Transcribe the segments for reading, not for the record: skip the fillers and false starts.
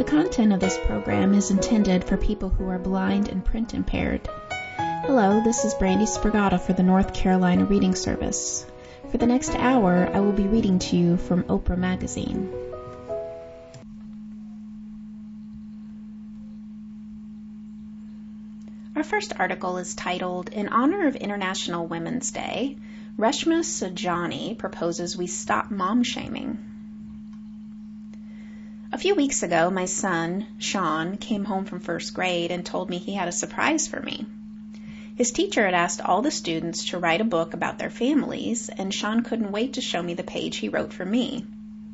The content of this program is intended for people who are blind and print impaired. Hello, this is Brandy Spragata for the North Carolina Reading Service. For the next hour, I will be reading to you from Oprah Magazine. Our first article is titled, In Honor of International Women's Day, Reshma Saujani proposes we stop mom-shaming. A few weeks ago, my son, Sean, came home from first grade and told me he had a surprise for me. His teacher had asked all the students to write a book about their families, and Sean couldn't wait to show me the page he wrote for me.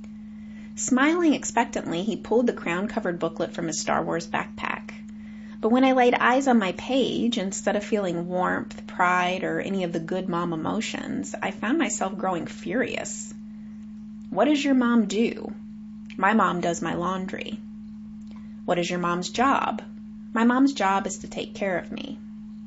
Smiling expectantly, he pulled the crown-covered booklet from his Star Wars backpack. But when I laid eyes on my page, instead of feeling warmth, pride, or any of the good mom emotions, I found myself growing furious. What does your mom do? My mom does my laundry. What is your mom's job? My mom's job is to take care of me.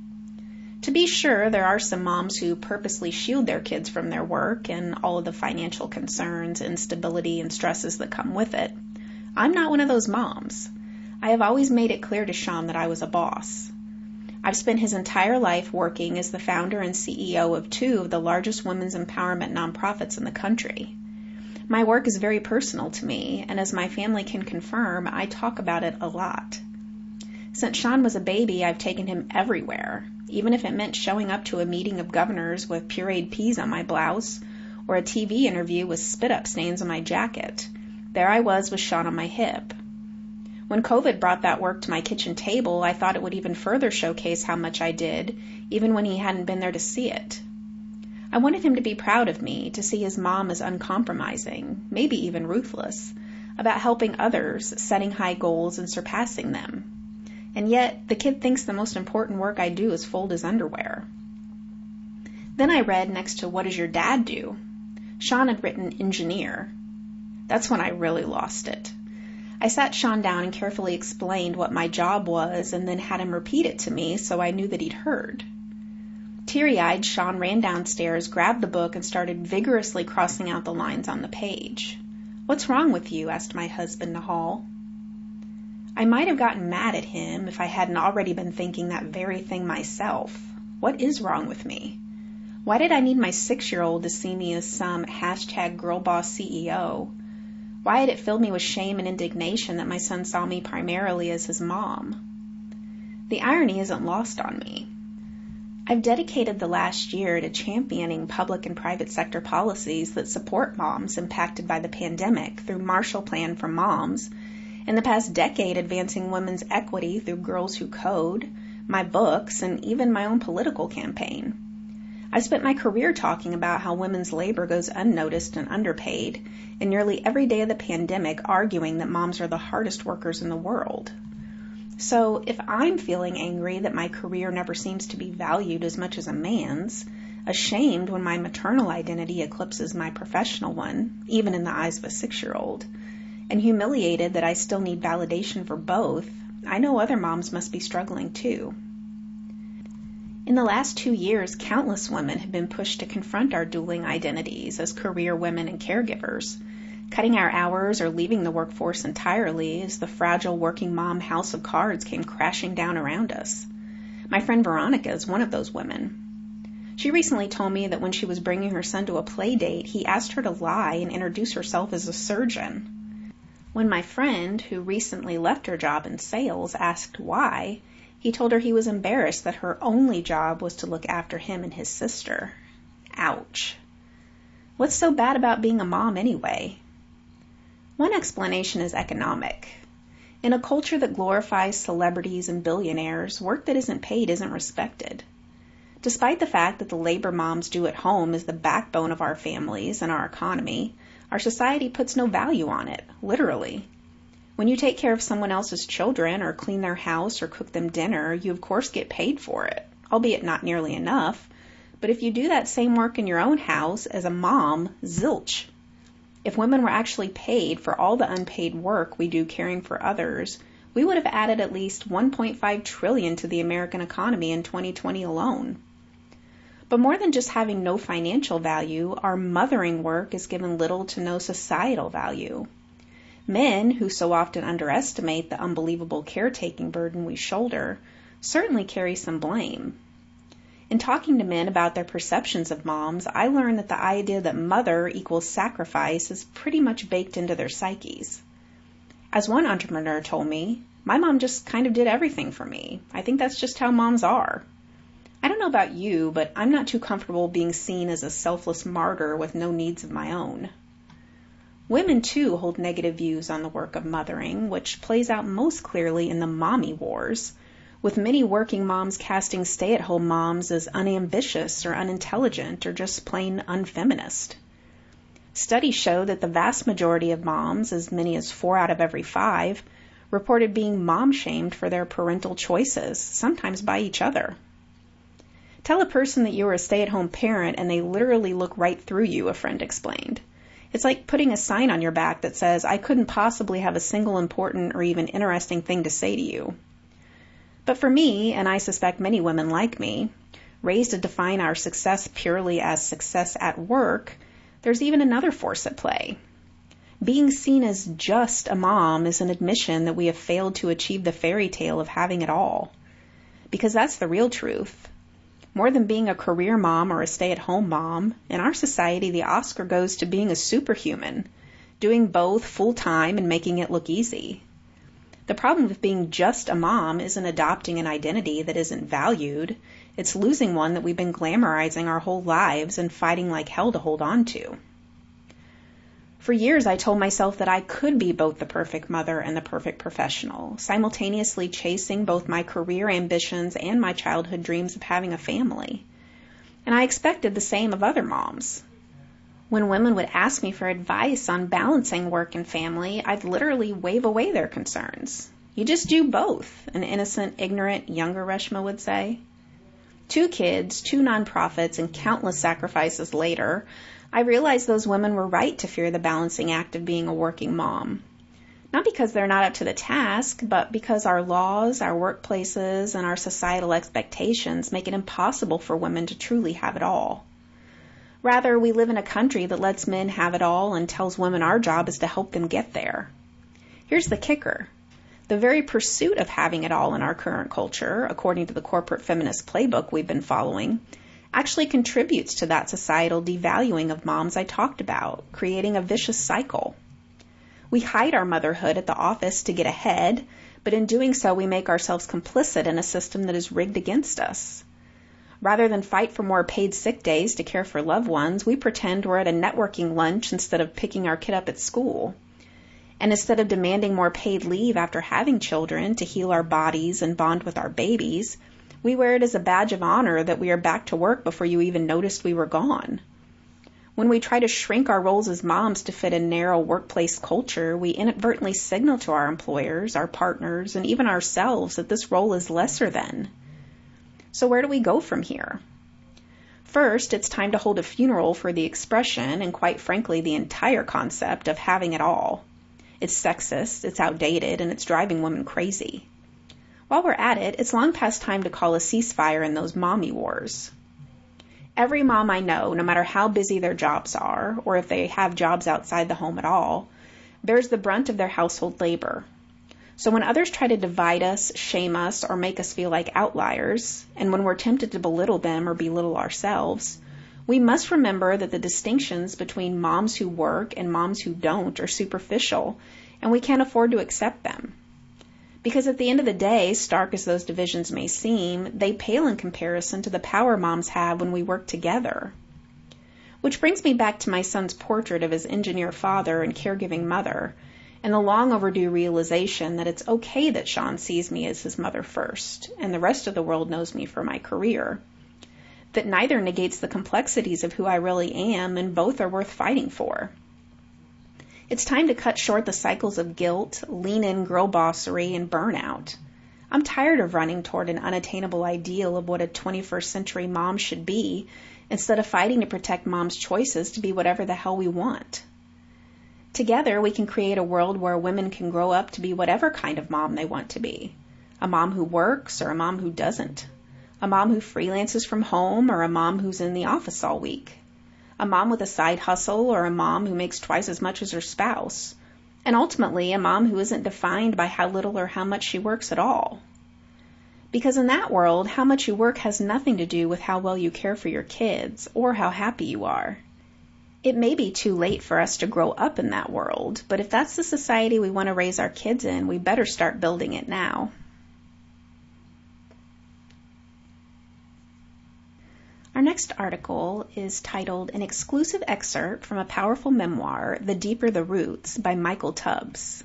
To be sure, there are some moms who purposely shield their kids from their work and all of the financial concerns, instability, and stresses that come with it. I'm not one of those moms. I have always made it clear to Sean that I was a boss. I've spent his entire life working as the founder and CEO of two of the largest women's empowerment nonprofits in the country. My work is very personal to me, and as my family can confirm, I talk about it a lot. Since Sean was a baby, I've taken him everywhere, even if it meant showing up to a meeting of governors with pureed peas on my blouse, or a TV interview with spit-up stains on my jacket. There I was with Sean on my hip. When COVID brought that work to my kitchen table, I thought it would even further showcase how much I did, even when he hadn't been there to see it. I wanted him to be proud of me, to see his mom as uncompromising, maybe even ruthless, about helping others, setting high goals, and surpassing them. And yet, the kid thinks the most important work I do is fold his underwear. Then I read next to what does your dad do? Sean had written engineer. That's when I really lost it. I sat Sean down and carefully explained what my job was and then had him repeat it to me so I knew that he'd heard. Teary-eyed, Sean ran downstairs, grabbed the book, and started vigorously crossing out the lines on the page. What's wrong with you? Asked my husband, Nahal. I might have gotten mad at him if I hadn't already been thinking that very thing myself. What is wrong with me? Why did I need my 6-year-old to see me as some #girlboss CEO? Why had it filled me with shame and indignation that my son saw me primarily as his mom? The irony isn't lost on me. I've dedicated the last year to championing public and private sector policies that support moms impacted by the pandemic through Marshall Plan for Moms, in the past decade advancing women's equity through Girls Who Code, my books, and even my own political campaign. I've spent my career talking about how women's labor goes unnoticed and underpaid, and nearly every day of the pandemic arguing that moms are the hardest workers in the world. So if I'm feeling angry that my career never seems to be valued as much as a man's, ashamed when my maternal identity eclipses my professional one, even in the eyes of a 6-year-old, and humiliated that I still need validation for both, I know other moms must be struggling too. In the last 2 years, countless women have been pushed to confront our dueling identities as career women and caregivers, cutting our hours or leaving the workforce entirely as the fragile working mom house of cards came crashing down around us. My friend Veronica is one of those women. She recently told me that when she was bringing her son to a play date, he asked her to lie and introduce herself as a surgeon. When my friend, who recently left her job in sales, asked why, he told her he was embarrassed that her only job was to look after him and his sister. Ouch. What's so bad about being a mom anyway? One explanation is economic. In a culture that glorifies celebrities and billionaires, work that isn't paid isn't respected. Despite the fact that the labor moms do at home is the backbone of our families and our economy, our society puts no value on it, literally. When you take care of someone else's children or clean their house or cook them dinner, you of course get paid for it, albeit not nearly enough. But if you do that same work in your own house as a mom, zilch. If women were actually paid for all the unpaid work we do caring for others, we would have added at least $1.5 trillion to the American economy in 2020 alone. But more than just having no financial value, our mothering work is given little to no societal value. Men, who so often underestimate the unbelievable caretaking burden we shoulder, certainly carry some blame. In talking to men about their perceptions of moms, I learned that the idea that mother equals sacrifice is pretty much baked into their psyches. As one entrepreneur told me, my mom just kind of did everything for me. I think that's just how moms are. I don't know about you, but I'm not too comfortable being seen as a selfless martyr with no needs of my own. Women, too, hold negative views on the work of mothering, which plays out most clearly in the mommy wars, with many working moms casting stay-at-home moms as unambitious or unintelligent or just plain unfeminist. Studies show that the vast majority of moms, as many as 4 out of every 5, reported being mom-shamed for their parental choices, sometimes by each other. Tell a person that you are a stay-at-home parent and they literally look right through you, a friend explained. It's like putting a sign on your back that says, I couldn't possibly have a single important or even interesting thing to say to you. But for me, and I suspect many women like me, raised to define our success purely as success at work, there's even another force at play. Being seen as just a mom is an admission that we have failed to achieve the fairy tale of having it all. Because that's the real truth. More than being a career mom or a stay-at-home mom, in our society the Oscar goes to being a superhuman, doing both full-time and making it look easy. The problem with being just a mom isn't adopting an identity that isn't valued. It's losing one that we've been glamorizing our whole lives and fighting like hell to hold on to. For years, I told myself that I could be both the perfect mother and the perfect professional, simultaneously chasing both my career ambitions and my childhood dreams of having a family. And I expected the same of other moms. When women would ask me for advice on balancing work and family, I'd literally wave away their concerns. You just do both, an innocent, ignorant, younger Reshma would say. 2 kids, 2 nonprofits, and countless sacrifices later, I realized those women were right to fear the balancing act of being a working mom. Not because they're not up to the task, but because our laws, our workplaces, and our societal expectations make it impossible for women to truly have it all. Rather, we live in a country that lets men have it all and tells women our job is to help them get there. Here's the kicker. The very pursuit of having it all in our current culture, according to the corporate feminist playbook we've been following, actually contributes to that societal devaluing of moms I talked about, creating a vicious cycle. We hide our motherhood at the office to get ahead, but in doing so we make ourselves complicit in a system that is rigged against us. Rather than fight for more paid sick days to care for loved ones, we pretend we're at a networking lunch instead of picking our kid up at school. And instead of demanding more paid leave after having children to heal our bodies and bond with our babies, we wear it as a badge of honor that we are back to work before you even noticed we were gone. When we try to shrink our roles as moms to fit a narrow workplace culture, we inadvertently signal to our employers, our partners, and even ourselves that this role is lesser than. So where do we go from here? First, it's time to hold a funeral for the expression and, quite frankly, the entire concept of having it all. It's sexist, it's outdated, and it's driving women crazy. While we're at it, it's long past time to call a ceasefire in those mommy wars. Every mom I know, no matter how busy their jobs are, or if they have jobs outside the home at all, bears the brunt of their household labor. So when others try to divide us, shame us, or make us feel like outliers, and when we're tempted to belittle them or belittle ourselves, we must remember that the distinctions between moms who work and moms who don't are superficial, and we can't afford to accept them. Because at the end of the day, stark as those divisions may seem, they pale in comparison to the power moms have when we work together. Which brings me back to my son's portrait of his engineer father and caregiving mother, and the long overdue realization that it's okay that Sean sees me as his mother first, and the rest of the world knows me for my career. That neither negates the complexities of who I really am, and both are worth fighting for. It's time to cut short the cycles of guilt, lean-in girl bossery, and burnout. I'm tired of running toward an unattainable ideal of what a 21st century mom should be, instead of fighting to protect mom's choices to be whatever the hell we want. Together, we can create a world where women can grow up to be whatever kind of mom they want to be. A mom who works or a mom who doesn't. A mom who freelances from home or a mom who's in the office all week. A mom with a side hustle or a mom who makes twice as much as her spouse. and ultimately a mom who isn't defined by how little or how much she works at all. Because in that world, how much you work has nothing to do with how well you care for your kids or how happy you are. It may be too late for us to grow up in that world, but if that's the society we want to raise our kids in, we better start building it now. Our next article is titled An Exclusive Excerpt from a Powerful Memoir, The Deeper the Roots, by Michael Tubbs.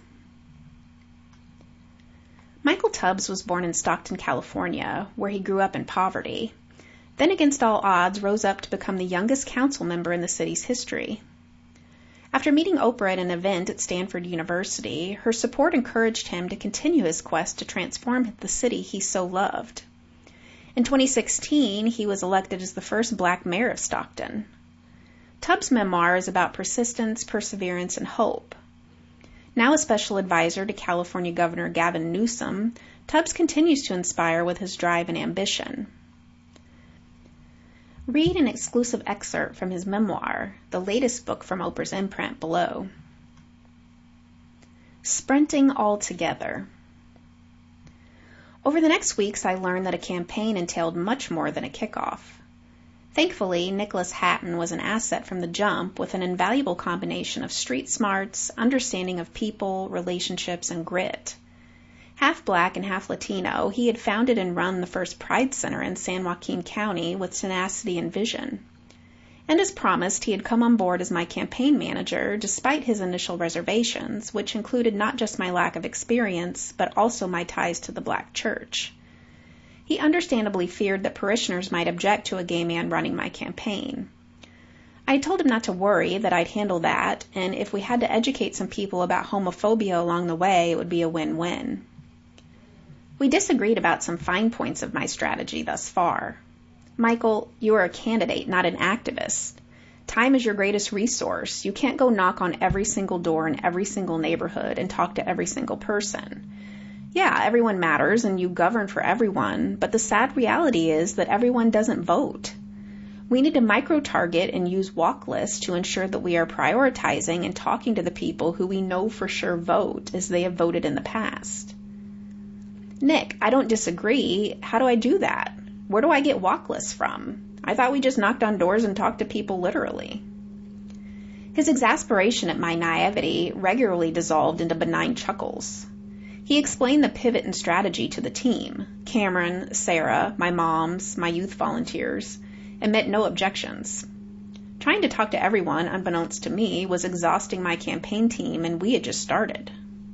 Michael Tubbs was born in Stockton, California, where he grew up in poverty. Then, against all odds, rose up to become the youngest council member in the city's history. After meeting Oprah at an event at Stanford University, her support encouraged him to continue his quest to transform the city he so loved. In 2016, he was elected as the first black mayor of Stockton. Tubbs' memoir is about persistence, perseverance, and hope. Now a special advisor to California Governor Gavin Newsom, Tubbs continues to inspire with his drive and ambition. Read an exclusive excerpt from his memoir, the latest book from Oprah's imprint, below. Sprinting All Together. Over the next weeks, I learned that a campaign entailed much more than a kickoff. Thankfully, Nicholas Hatton was an asset from the jump with an invaluable combination of street smarts, understanding of people, relationships, and grit. Half black and half Latino, he had founded and run the first Pride Center in San Joaquin County with tenacity and vision. And as promised, he had come on board as my campaign manager despite his initial reservations, which included not just my lack of experience, but also my ties to the black church. He understandably feared that parishioners might object to a gay man running my campaign. I told him not to worry, that I'd handle that, and if we had to educate some people about homophobia along the way, it would be a win-win. We disagreed about some fine points of my strategy thus far. Michael, you are a candidate, not an activist. Time is your greatest resource. You can't go knock on every single door in every single neighborhood and talk to every single person. Yeah, everyone matters and you govern for everyone, but the sad reality is that everyone doesn't vote. We need to micro-target and use walk lists to ensure that we are prioritizing and talking to the people who we know for sure vote as they have voted in the past. Nick, I don't disagree. How do I do that? Where do I get walk lists from? I thought we just knocked on doors and talked to people literally. His exasperation at my naivety regularly dissolved into benign chuckles. He explained the pivot in strategy to the team, Cameron, Sarah, my moms, my youth volunteers, and met no objections. Trying to talk to everyone, unbeknownst to me, was exhausting my campaign team, and we had just started.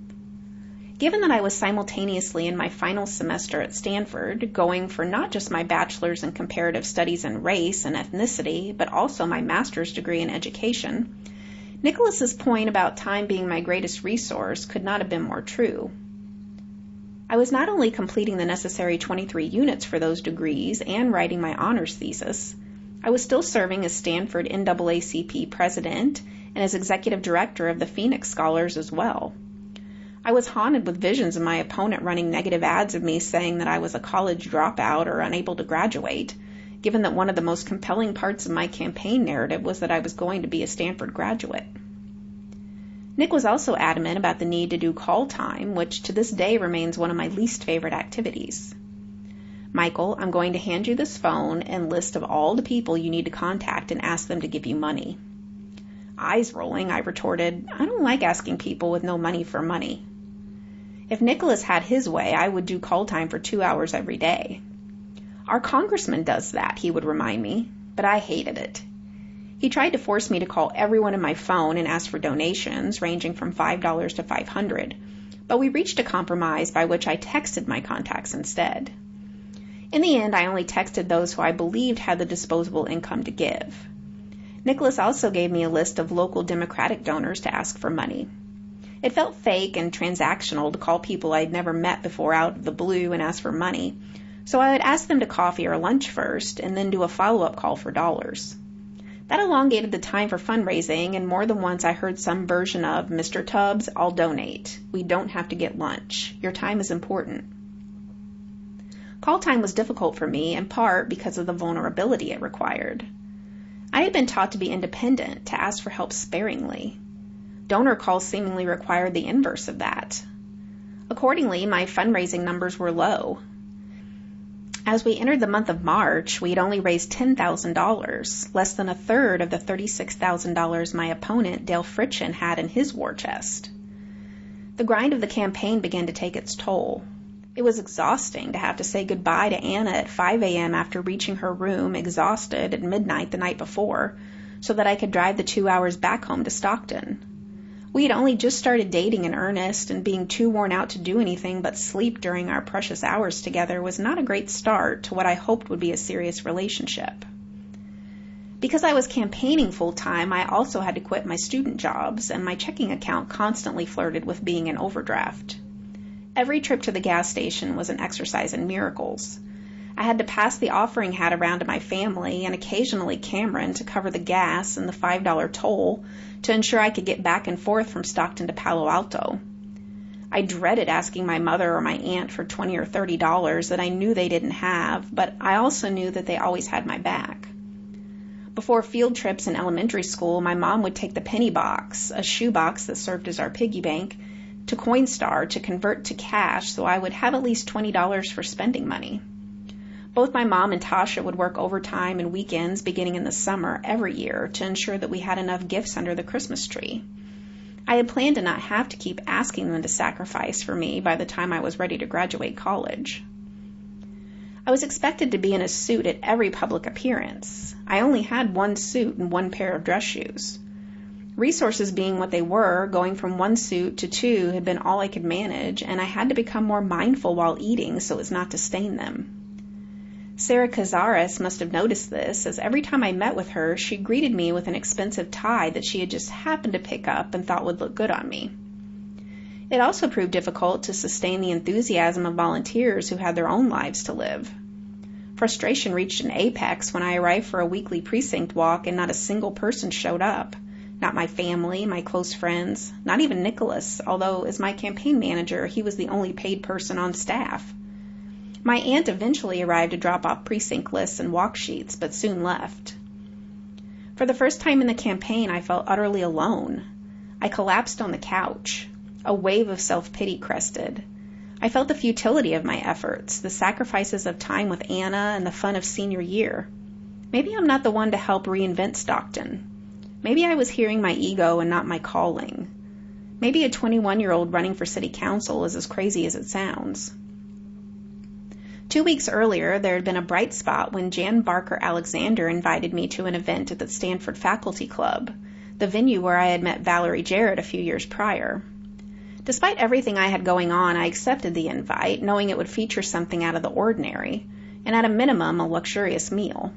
Given that I was simultaneously in my final semester at Stanford, going for not just my bachelor's in comparative studies in race and ethnicity, but also my master's degree in education, Nicholas's point about time being my greatest resource could not have been more true. I was not only completing the necessary 23 units for those degrees and writing my honors thesis, I was still serving as Stanford NAACP president and as executive director of the Phoenix Scholars as well. I was haunted with visions of my opponent running negative ads of me saying that I was a college dropout or unable to graduate, given that one of the most compelling parts of my campaign narrative was that I was going to be a Stanford graduate. Nick was also adamant about the need to do call time, which to this day remains one of my least favorite activities. Michael, I'm going to hand you this phone and list of all the people you need to contact and ask them to give you money. Eyes rolling, I retorted, I don't like asking people with no money for money. If Nicholas had his way, I would do call time for 2 hours every day. Our congressman does that, he would remind me, but I hated it. He tried to force me to call everyone in my phone and ask for donations, ranging from $5 to $500, but we reached a compromise by which I texted my contacts instead. In the end, I only texted those who I believed had the disposable income to give. Nicholas also gave me a list of local Democratic donors to ask for money. It felt fake and transactional to call people I'd never met before out of the blue and ask for money, so I would ask them to coffee or lunch first and then do a follow-up call for dollars. That elongated the time for fundraising, and more than once I heard some version of, Mr. Tubbs, I'll donate. We don't have to get lunch. Your time is important. Call time was difficult for me, in part because of the vulnerability it required. I had been taught to be independent, to ask for help sparingly. Donor calls seemingly required the inverse of that. Accordingly, my fundraising numbers were low. As we entered the month of March, we had only raised $10,000, less than a third of the $36,000 my opponent, Dale Fritchen, had in his war chest. The grind of the campaign began to take its toll. It was exhausting to have to say goodbye to Anna at 5 a.m. after reaching her room, exhausted, at midnight the night before, so that I could drive the 2 hours back home to Stockton. We had only just started dating in earnest, and being too worn out to do anything but sleep during our precious hours together was not a great start to what I hoped would be a serious relationship. Because I was campaigning full-time, I also had to quit my student jobs, and my checking account constantly flirted with being in overdraft. Every trip to the gas station was an exercise in miracles. I had to pass the offering hat around to my family and occasionally Cameron to cover the gas and the $5 toll to ensure I could get back and forth from Stockton to Palo Alto. I dreaded asking my mother or my aunt for $20 or $30 that I knew they didn't have, but I also knew that they always had my back. Before field trips in elementary school, my mom would take the penny box, a shoe box that served as our piggy bank, to Coinstar to convert to cash so I would have at least $20 for spending money. Both my mom and Tasha would work overtime and weekends beginning in the summer every year to ensure that we had enough gifts under the Christmas tree. I had planned to not have to keep asking them to sacrifice for me by the time I was ready to graduate college. I was expected to be in a suit at every public appearance. I only had one suit and one pair of dress shoes. Resources being what they were, going from one suit to two had been all I could manage, and I had to become more mindful while eating so as not to stain them. Sarah Cazares must have noticed this, as every time I met with her, she greeted me with an expensive tie that she had just happened to pick up and thought would look good on me. It also proved difficult to sustain the enthusiasm of volunteers who had their own lives to live. Frustration reached an apex when I arrived for a weekly precinct walk and not a single person showed up. Not my family, my close friends, not even Nicholas, although as my campaign manager, he was the only paid person on staff. My aunt eventually arrived to drop off precinct lists and walk sheets, but soon left. For the first time in the campaign, I felt utterly alone. I collapsed on the couch. A wave of self-pity crested. I felt the futility of my efforts, the sacrifices of time with Anna and the fun of senior year. Maybe I'm not the one to help reinvent Stockton. Maybe I was hearing my ego and not my calling. Maybe a 21-year-old running for city council is as crazy as it sounds. 2 weeks earlier, there had been a bright spot when Jan Barker Alexander invited me to an event at the Stanford Faculty Club, the venue where I had met Valerie Jarrett a few years prior. Despite everything I had going on, I accepted the invite, knowing it would feature something out of the ordinary, and at a minimum, a luxurious meal.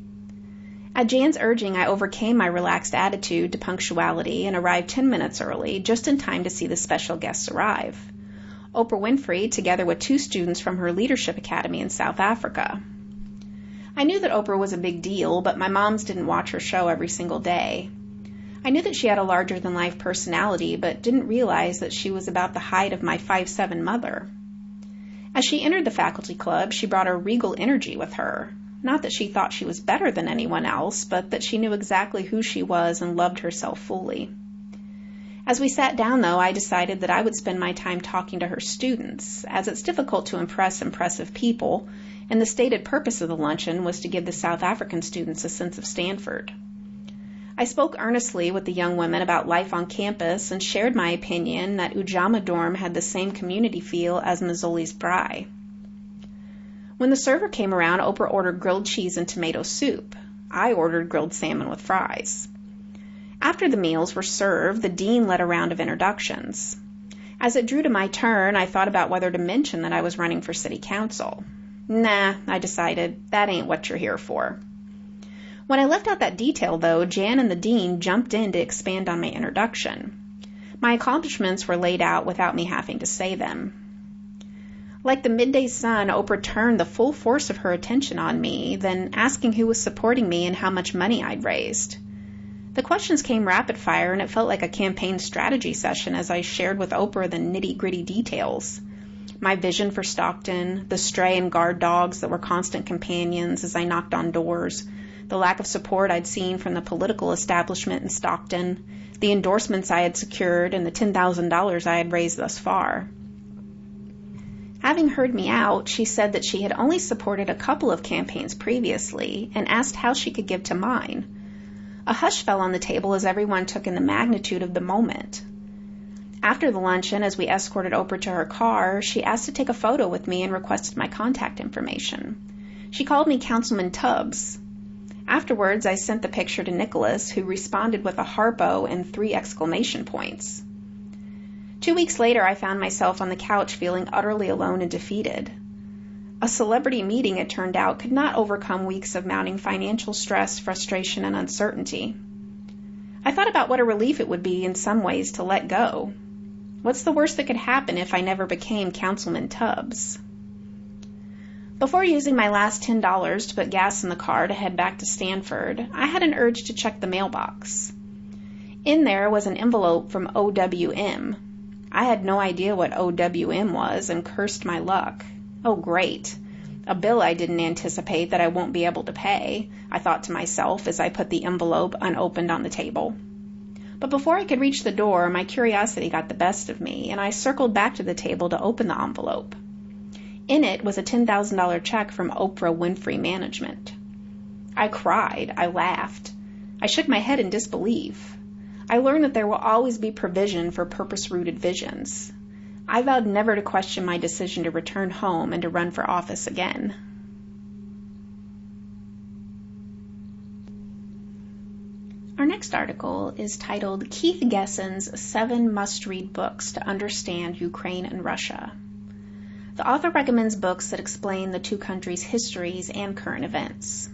At Jan's urging, I overcame my relaxed attitude to punctuality and arrived 10 minutes early, just in time to see the special guests arrive. Oprah Winfrey, together with 2 students from her leadership academy in South Africa. I knew that Oprah was a big deal, but my moms didn't watch her show every single day. I knew that she had a larger-than-life personality, but didn't realize that she was about the height of my 5'7" mother. As she entered the faculty club, she brought a regal energy with her. Not that she thought she was better than anyone else, but that she knew exactly who she was and loved herself fully. As we sat down, though, I decided that I would spend my time talking to her students, as it's difficult to impress impressive people, and the stated purpose of the luncheon was to give the South African students a sense of Stanford. I spoke earnestly with the young women about life on campus and shared my opinion that Ujamaa Dorm had the same community feel as Mazzoli's Braai. When the server came around, Oprah ordered grilled cheese and tomato soup. I ordered grilled salmon with fries. After the meals were served, the dean led a round of introductions. As it drew to my turn, I thought about whether to mention that I was running for city council. Nah, I decided, that ain't what you're here for. When I left out that detail, though, Jan and the dean jumped in to expand on my introduction. My accomplishments were laid out without me having to say them. Like the midday sun, Oprah turned the full force of her attention on me, then asking who was supporting me and how much money I'd raised. The questions came rapid fire, and it felt like a campaign strategy session as I shared with Oprah the nitty-gritty details. My vision for Stockton, the stray and guard dogs that were constant companions as I knocked on doors, the lack of support I'd seen from the political establishment in Stockton, the endorsements I had secured, and the $10,000 I had raised thus far. Having heard me out, she said that she had only supported a couple of campaigns previously and asked how she could give to mine. A hush fell on the table as everyone took in the magnitude of the moment. After the luncheon, as we escorted Oprah to her car, she asked to take a photo with me and requested my contact information. She called me Councilman Tubbs. Afterwards, I sent the picture to Nicholas, who responded with a harpo and 3 exclamation points. 2 weeks later, I found myself on the couch feeling utterly alone and defeated. A celebrity meeting, it turned out, could not overcome weeks of mounting financial stress, frustration, and uncertainty. I thought about what a relief it would be in some ways to let go. What's the worst that could happen if I never became Councilman Tubbs? Before using my last $10 to put gas in the car to head back to Stanford, I had an urge to check the mailbox. In there was an envelope from OWM. I had no idea what OWM was and cursed my luck. Oh, great. A bill I didn't anticipate that I won't be able to pay, I thought to myself as I put the envelope unopened on the table. But before I could reach the door, my curiosity got the best of me, and I circled back to the table to open the envelope. In it was a $10,000 check from Oprah Winfrey Management. I cried. I laughed. I shook my head in disbelief. I learned that there will always be provision for purpose-rooted visions. I vowed never to question my decision to return home and to run for office again. Our next article is titled Keith Gessen's 7 Must-Read Books to Understand Ukraine and Russia. The author recommends books that explain the two countries' histories and current events.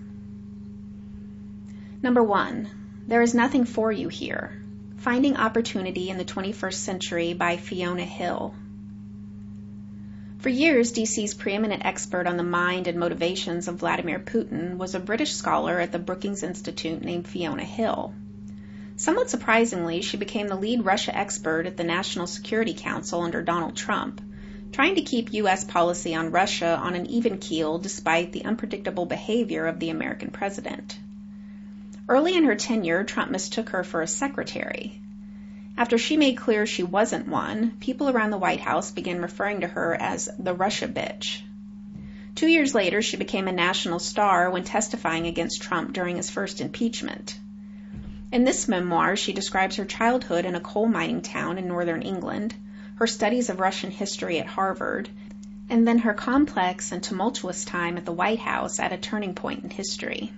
Number 1. There is Nothing for You Here. Finding Opportunity in the 21st Century by Fiona Hill. For years, DC's preeminent expert on the mind and motivations of Vladimir Putin was a British scholar at the Brookings Institute named Fiona Hill. Somewhat surprisingly, she became the lead Russia expert at the National Security Council under Donald Trump, trying to keep U.S. policy on Russia on an even keel despite the unpredictable behavior of the American president. Early in her tenure, Trump mistook her for a secretary. After she made clear she wasn't one, people around the White House began referring to her as the Russia bitch. 2 years later, she became a national star when testifying against Trump during his first impeachment. In this memoir, she describes her childhood in a coal mining town in northern England, her studies of Russian history at Harvard, and then her complex and tumultuous time at the White House at a turning point in history.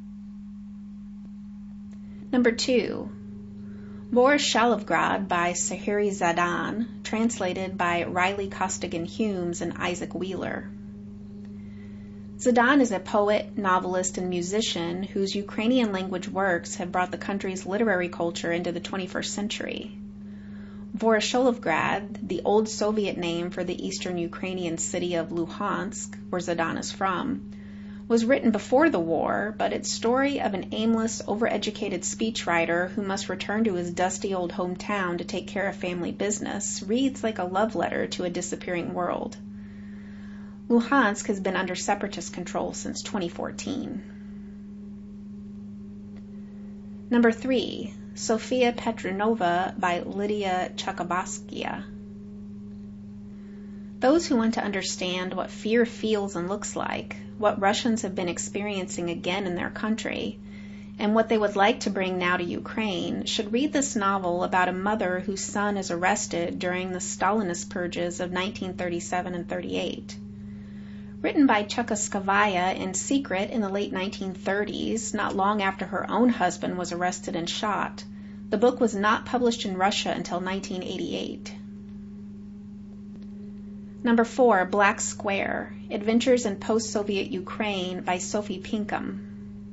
Number 2. Boris Shalovgrad by Sahiri Zadan, translated by Riley Costigan-Humes and Isaac Wheeler. Zadan is a poet, novelist, and musician whose Ukrainian language works have brought the country's literary culture into the 21st century. Voroshilovgrad, the old Soviet name for the eastern Ukrainian city of Luhansk, where Zadan is from, was written before the war, but its story of an aimless, overeducated speechwriter who must return to his dusty old hometown to take care of family business reads like a love letter to a disappearing world. Luhansk has been under separatist control since 2014. Number 3. Sofia Petronova by Lydia Chakabaskia. Those who want to understand what fear feels and looks like, what Russians have been experiencing again in their country, and what they would like to bring now to Ukraine, should read this novel about a mother whose son is arrested during the Stalinist purges of 1937 and 38. Written by Chukotskaya in secret in the late 1930s, not long after her own husband was arrested and shot, the book was not published in Russia until 1988. Number 4, Black Square, Adventures in Post-Soviet Ukraine by Sophie Pinkham.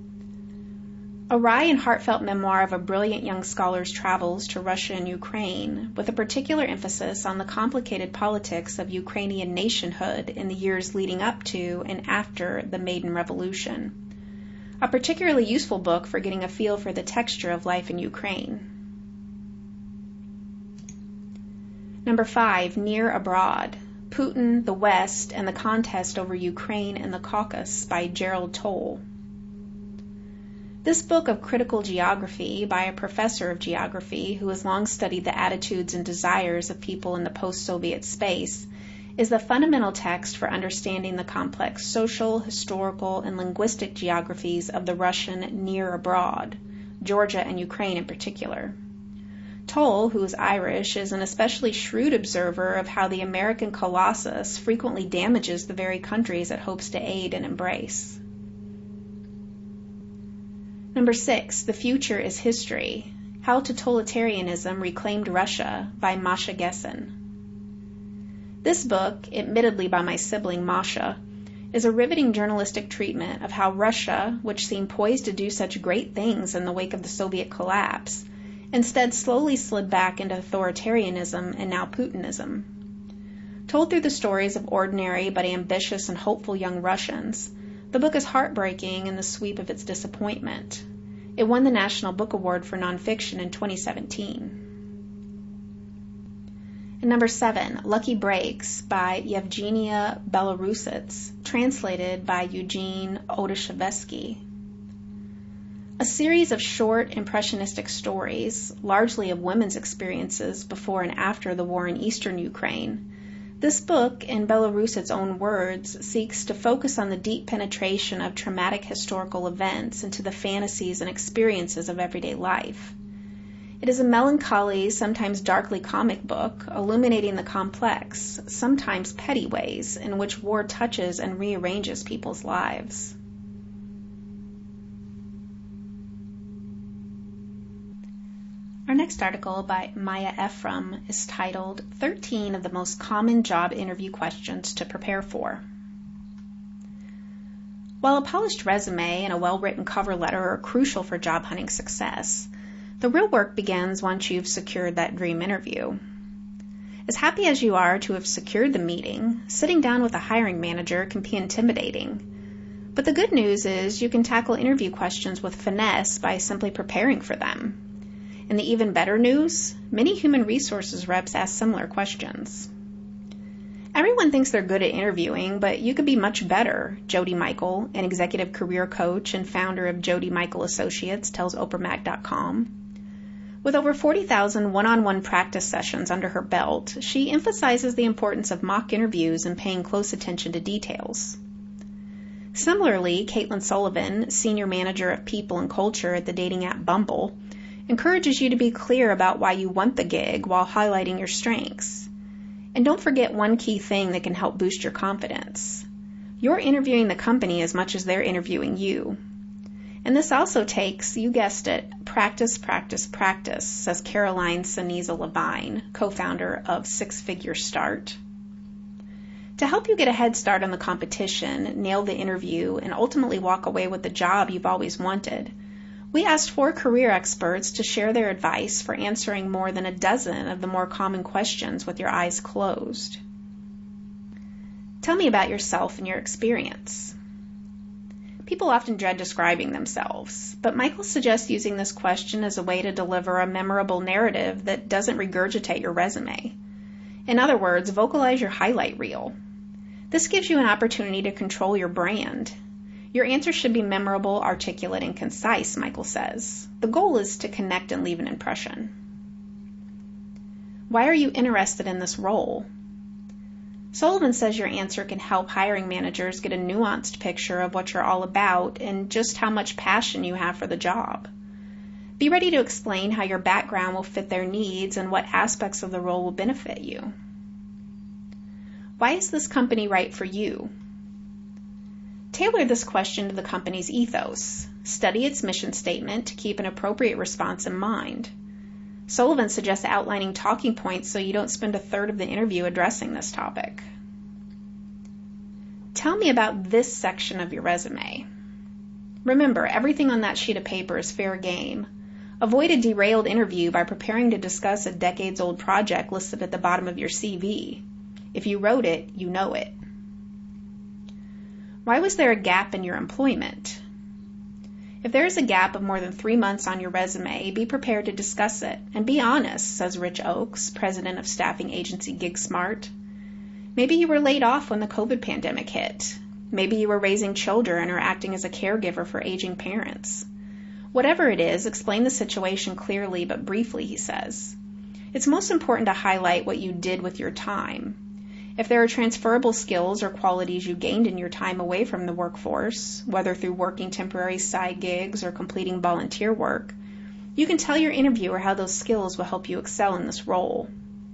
A wry and heartfelt memoir of a brilliant young scholar's travels to Russia and Ukraine, with a particular emphasis on the complicated politics of Ukrainian nationhood in the years leading up to and after the Maidan Revolution. A particularly useful book for getting a feel for the texture of life in Ukraine. Number 5, Near Abroad, Putin, the West, and the Contest over Ukraine and the Caucasus by Gerald Toll. This book of critical geography by a professor of geography who has long studied the attitudes and desires of people in the post-Soviet space is the fundamental text for understanding the complex social, historical, and linguistic geographies of the Russian near abroad, Georgia and Ukraine in particular. Toll, who is Irish, is an especially shrewd observer of how the American colossus frequently damages the very countries it hopes to aid and embrace. Number 6, The Future is History, How Totalitarianism Reclaimed Russia by Masha Gessen. This book, admittedly by my sibling Masha, is a riveting journalistic treatment of how Russia, which seemed poised to do such great things in the wake of the Soviet collapse, instead slowly slid back into authoritarianism and now Putinism. Told through the stories of ordinary but ambitious and hopeful young Russians, the book is heartbreaking in the sweep of its disappointment. It won the National Book Award for Nonfiction in 2017. And number 7, Lucky Breaks by Yevgenia Belarusets, translated by Eugene Odashevsky. A series of short, impressionistic stories, largely of women's experiences before and after the war in eastern Ukraine. This book, in Belarusets' own words, seeks to focus on the deep penetration of traumatic historical events into the fantasies and experiences of everyday life. It is a melancholy, sometimes darkly comic book, illuminating the complex, sometimes petty ways in which war touches and rearranges people's lives. Our next article by Maya Ephraim is titled 13 of the Most Common Job Interview Questions to Prepare For. While a polished resume and a well-written cover letter are crucial for job hunting success, the real work begins once you've secured that dream interview. As happy as you are to have secured the meeting, sitting down with a hiring manager can be intimidating. But the good news is you can tackle interview questions with finesse by simply preparing for them. And the even better news, many human resources reps ask similar questions. Everyone thinks they're good at interviewing, but you could be much better, Jody Michael, an executive career coach and founder of Jody Michael Associates, tells OprahMag.com. With over 40,000 one-on-one practice sessions under her belt, she emphasizes the importance of mock interviews and paying close attention to details. Similarly, Caitlin Sullivan, senior manager of people and culture at the dating app Bumble, encourages you to be clear about why you want the gig while highlighting your strengths. And don't forget one key thing that can help boost your confidence. You're interviewing the company as much as they're interviewing you. And this also takes, you guessed it, practice, practice, practice, says Caroline Saniza Levine, co-founder of Six Figure Start. To help you get a head start on the competition, nail the interview, and ultimately walk away with the job you've always wanted, we asked 4 career experts to share their advice for answering more than a dozen of the more common questions with your eyes closed. Tell me about yourself and your experience. People often dread describing themselves, but Michael suggests using this question as a way to deliver a memorable narrative that doesn't regurgitate your resume. In other words, vocalize your highlight reel. This gives you an opportunity to control your brand. Your answer should be memorable, articulate, and concise, Michael says. The goal is to connect and leave an impression. Why are you interested in this role? Sullivan says your answer can help hiring managers get a nuanced picture of what you're all about and just how much passion you have for the job. Be ready to explain how your background will fit their needs and what aspects of the role will benefit you. Why is this company right for you? Tailor this question to the company's ethos. Study its mission statement to keep an appropriate response in mind. Sullivan suggests outlining talking points so you don't spend a third of the interview addressing this topic. Tell me about this section of your resume. Remember, everything on that sheet of paper is fair game. Avoid a derailed interview by preparing to discuss a decades-old project listed at the bottom of your CV. If you wrote it, you know it. Why was there a gap in your employment? If there is a gap of more than 3 months on your resume, be prepared to discuss it. And be honest, says Rich Oakes, president of staffing agency GigSmart. Maybe you were laid off when the COVID pandemic hit. Maybe you were raising children or acting as a caregiver for aging parents. Whatever it is, explain the situation clearly but briefly, he says. It's most important to highlight what you did with your time. If there are transferable skills or qualities you gained in your time away from the workforce, whether through working temporary side gigs or completing volunteer work, you can tell your interviewer how those skills will help you excel in this role.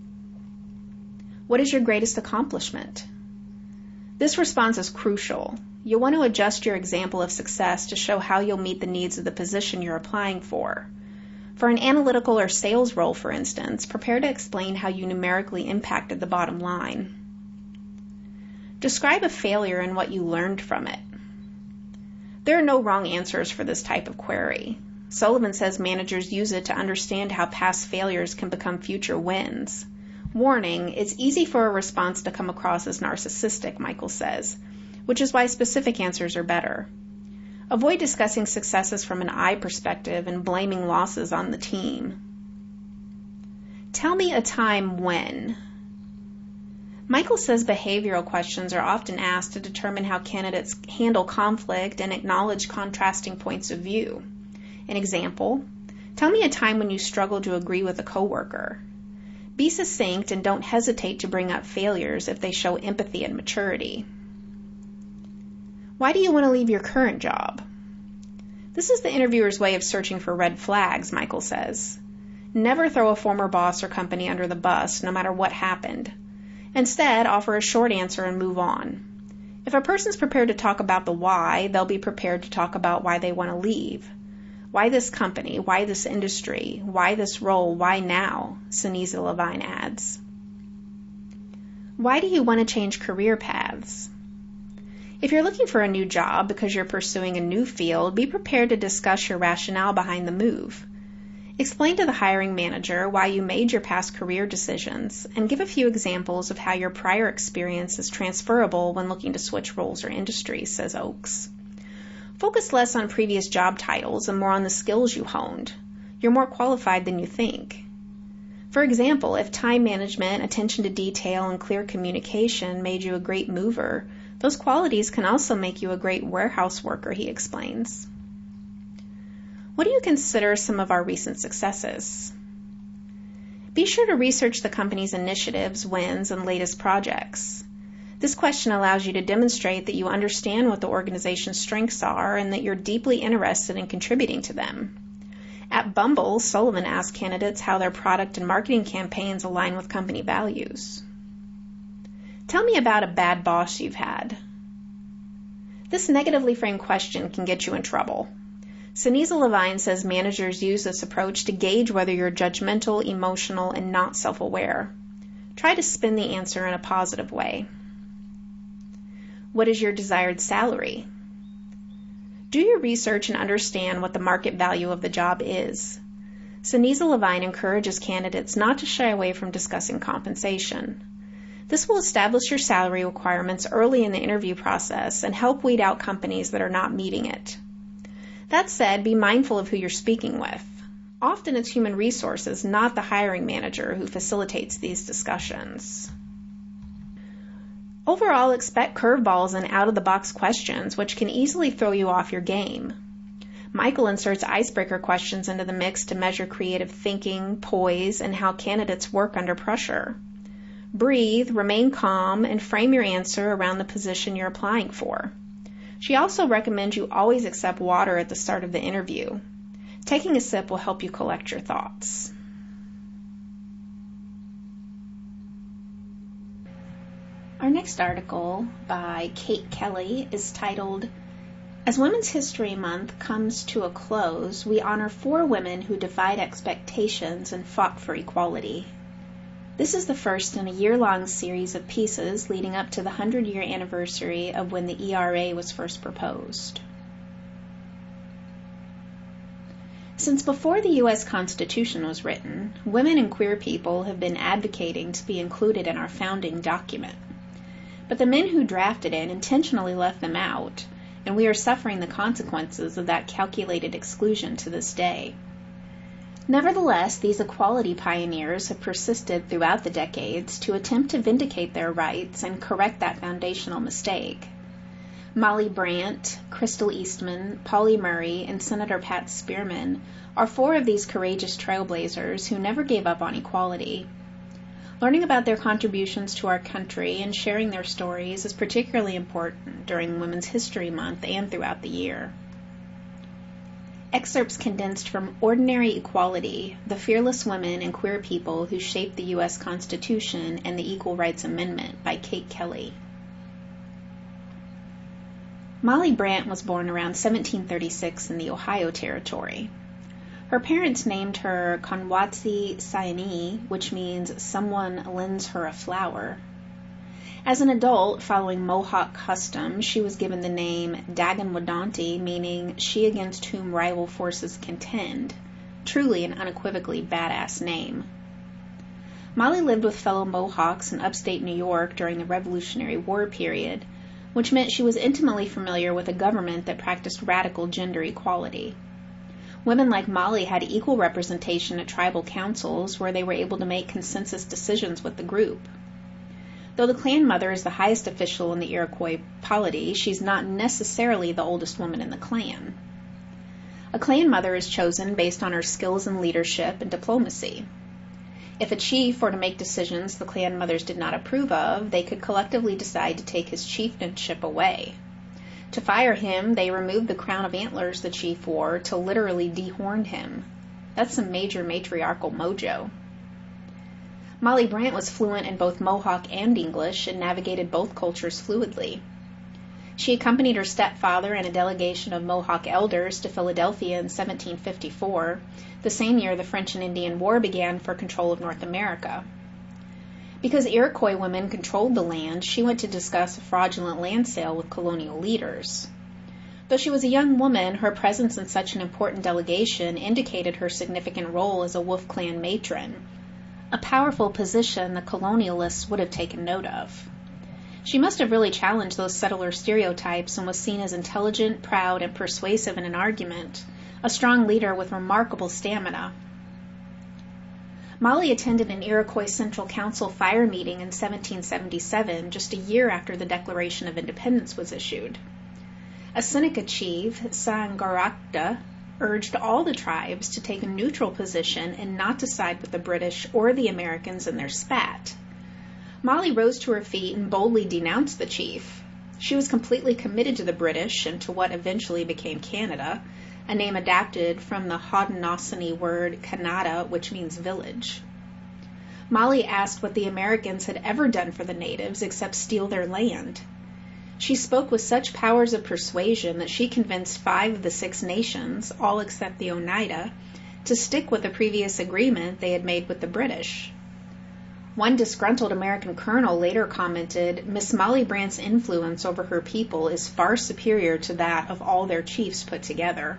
What is your greatest accomplishment? This response is crucial. You'll want to adjust your example of success to show how you'll meet the needs of the position you're applying for. For an analytical or sales role, for instance, prepare to explain how you numerically impacted the bottom line. Describe a failure and what you learned from it. There are no wrong answers for this type of query. Sullivan says managers use it to understand how past failures can become future wins. Warning, it's easy for a response to come across as narcissistic, Michael says, which is why specific answers are better. Avoid discussing successes from an I perspective and blaming losses on the team. Tell me a time when. Michael says behavioral questions are often asked to determine how candidates handle conflict and acknowledge contrasting points of view. An example, tell me a time when you struggled to agree with a coworker. Be succinct and don't hesitate to bring up failures if they show empathy and maturity. Why do you want to leave your current job? This is the interviewer's way of searching for red flags, Michael says. Never throw a former boss or company under the bus, no matter what happened. Instead, offer a short answer and move on. If a person's prepared to talk about the why, they'll be prepared to talk about why they want to leave. Why this company? Why this industry? Why this role? Why now? Sunisa Levine adds. Why do you want to change career paths? If you're looking for a new job because you're pursuing a new field, be prepared to discuss your rationale behind the move. Explain to the hiring manager why you made your past career decisions, and give a few examples of how your prior experience is transferable when looking to switch roles or industries, says Oakes. Focus less on previous job titles and more on the skills you honed. You're more qualified than you think. For example, if time management, attention to detail, and clear communication made you a great mover, those qualities can also make you a great warehouse worker, he explains. What do you consider some of our recent successes? Be sure to research the company's initiatives, wins, and latest projects. This question allows you to demonstrate that you understand what the organization's strengths are and that you're deeply interested in contributing to them. At Bumble, Sullivan asked candidates how their product and marketing campaigns align with company values. Tell me about a bad boss you've had. This negatively framed question can get you in trouble. Sunisa Levine says managers use this approach to gauge whether you're judgmental, emotional, and not self-aware. Try to spin the answer in a positive way. What is your desired salary? Do your research and understand what the market value of the job is. Sunisa Levine encourages candidates not to shy away from discussing compensation. This will establish your salary requirements early in the interview process and help weed out companies that are not meeting it. That said, be mindful of who you're speaking with. Often it's human resources, not the hiring manager, who facilitates these discussions. Overall, expect curveballs and out-of-the-box questions, which can easily throw you off your game. Michael inserts icebreaker questions into the mix to measure creative thinking, poise, and how candidates work under pressure. Breathe, remain calm, and frame your answer around the position you're applying for. She also recommends you always accept water at the start of the interview. Taking a sip will help you collect your thoughts. Our next article by Kate Kelly is titled, As Women's History Month comes to a close, we honor 4 women who defied expectations and fought for equality. This is the first in a year-long series of pieces leading up to the 100-year anniversary of when the ERA was first proposed. Since before the U.S. Constitution was written, women and queer people have been advocating to be included in our founding document. But the men who drafted it intentionally left them out, and we are suffering the consequences of that calculated exclusion to this day. Nevertheless, these equality pioneers have persisted throughout the decades to attempt to vindicate their rights and correct that foundational mistake. Molly Brant, Crystal Eastman, Pauli Murray, and Senator Pat Spearman are four of these courageous trailblazers who never gave up on equality. Learning about their contributions to our country and sharing their stories is particularly important during Women's History Month and throughout the year. Excerpts condensed from Ordinary Equality, The Fearless Women and Queer People Who Shaped the U.S. Constitution and the Equal Rights Amendment by Kate Kelly. Molly Brant was born around 1736 in the Ohio Territory. Her parents named her Konwatsi Sayani, which means someone lends her a flower. As an adult, following Mohawk custom, she was given the name Daganwadanti, meaning she against whom rival forces contend. Truly an unequivocally badass name. Molly lived with fellow Mohawks in upstate New York during the Revolutionary War period, which meant she was intimately familiar with a government that practiced radical gender equality. Women like Molly had equal representation at tribal councils where they were able to make consensus decisions with the group. Though the clan mother is the highest official in the Iroquois polity, she's not necessarily the oldest woman in the clan. A clan mother is chosen based on her skills in leadership and diplomacy. If a chief were to make decisions the clan mothers did not approve of, they could collectively decide to take his chieftainship away. To fire him, they removed the crown of antlers the chief wore to literally dehorn him. That's some major matriarchal mojo. Molly Brant was fluent in both Mohawk and English and navigated both cultures fluidly. She accompanied her stepfather and a delegation of Mohawk elders to Philadelphia in 1754, the same year the French and Indian War began for control of North America. Because Iroquois women controlled the land, she went to discuss a fraudulent land sale with colonial leaders. Though she was a young woman, her presence in such an important delegation indicated her significant role as a Wolf Clan matron, a powerful position the colonialists would have taken note of. She must have really challenged those settler stereotypes and was seen as intelligent, proud, and persuasive in an argument, a strong leader with remarkable stamina. Molly attended an Iroquois Central Council fire meeting in 1777, just a year after the Declaration of Independence was issued. A Seneca chief, Sangarakta, urged all the tribes to take a neutral position and not to side with the British or the Americans in their spat. Molly rose to her feet and boldly denounced the chief. She was completely committed to the British and to what eventually became Canada, a name adapted from the Haudenosaunee word Kannada, which means village. Molly asked what the Americans had ever done for the natives except steal their land. She spoke with such powers of persuasion that she convinced 5 of the 6 nations, all except the Oneida, to stick with the previous agreement they had made with the British. One disgruntled American colonel later commented, "Miss Molly Brant's influence over her people is far superior to that of all their chiefs put together."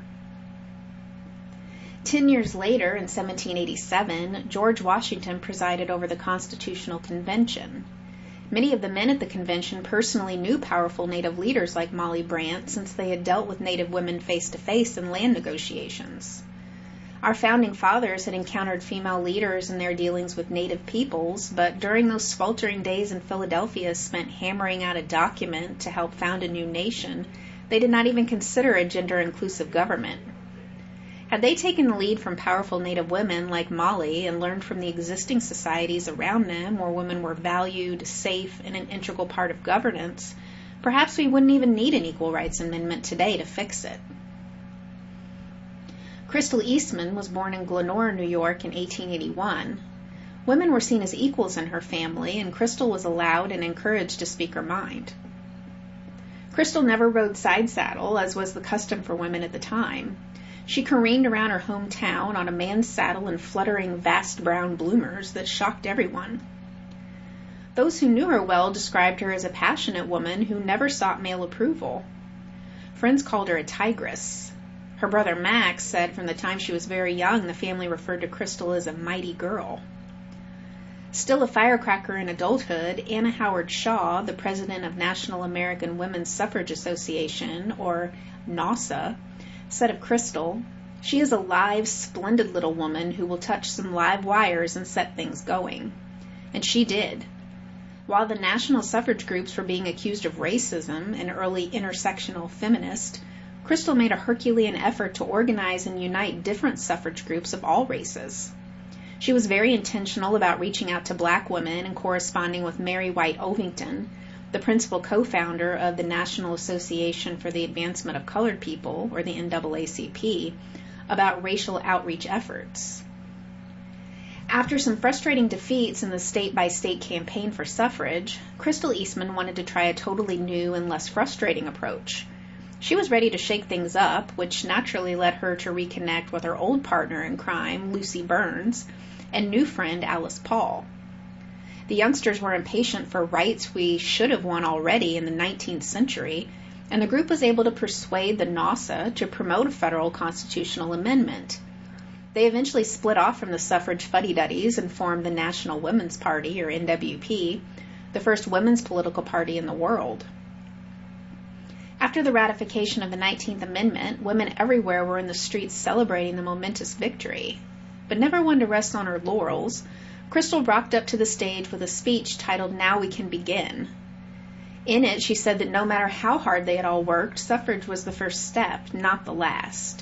10 years later, in 1787, George Washington presided over the Constitutional Convention. Many of the men at the convention personally knew powerful Native leaders like Molly Brant since they had dealt with Native women face-to-face in land negotiations. Our founding fathers had encountered female leaders in their dealings with Native peoples, but during those sweltering days in Philadelphia spent hammering out a document to help found a new nation, they did not even consider a gender-inclusive government. Had they taken the lead from powerful Native women like Molly and learned from the existing societies around them where women were valued, safe, and an integral part of governance, perhaps we wouldn't even need an Equal Rights Amendment today to fix it. Crystal Eastman was born in Glenora, New York in 1881. Women were seen as equals in her family, and Crystal was allowed and encouraged to speak her mind. Crystal never rode side saddle, as was the custom for women at the time. She careened around her hometown on a man's saddle in fluttering vast brown bloomers that shocked everyone. Those who knew her well described her as a passionate woman who never sought male approval. Friends called her a tigress. Her brother Max said from the time she was very young, the family referred to Crystal as a mighty girl. Still a firecracker in adulthood, Anna Howard Shaw, the president of National American Women's Suffrage Association, or NAWSA, said of Crystal, "She is a live, splendid little woman who will touch some live wires and set things going." And she did. While the national suffrage groups were being accused of racism and early intersectional feminist, Crystal made a Herculean effort to organize and unite different suffrage groups of all races. She was very intentional about reaching out to black women and corresponding with Mary White Ovington, the principal co-founder of the National Association for the Advancement of Colored People, or the NAACP, about racial outreach efforts. After some frustrating defeats in the state-by-state campaign for suffrage, Crystal Eastman wanted to try a totally new and less frustrating approach. She was ready to shake things up, which naturally led her to reconnect with her old partner in crime, Lucy Burns, and new friend Alice Paul. The youngsters were impatient for rights we should have won already in the 19th century, and the group was able to persuade the NASA to promote a federal constitutional amendment. They eventually split off from the suffrage fuddy-duddies and formed the National Women's Party, or NWP, the first women's political party in the world. After the ratification of the 19th Amendment, women everywhere were in the streets celebrating the momentous victory. But never one to rest on her laurels, Crystal rocked up to the stage with a speech titled "Now We Can Begin." In it, she said that no matter how hard they had all worked, suffrage was the first step, not the last.